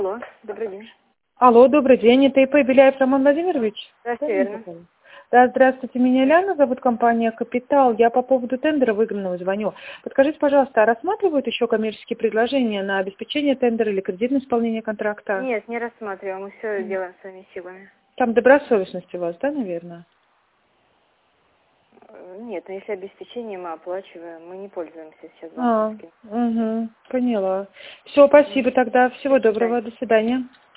Алло, добрый день. Алло, добрый день. Это ИП Беляев Роман Владимирович? Да, все верно. Да, здравствуйте, меня Ляна зовут, компания «Капитал». Я по поводу тендера выигранного звоню. Подскажите, пожалуйста, а рассматривают еще коммерческие предложения на обеспечение тендера или кредитное исполнение контракта? Нет, не рассматриваем, мы все делаем своими силами. Там добросовестность у вас, да, наверное? Нет, но если обеспечение мы оплачиваем, мы не пользуемся сейчас банковским. Поняла. Все, спасибо тогда. Всего доброго. До свидания.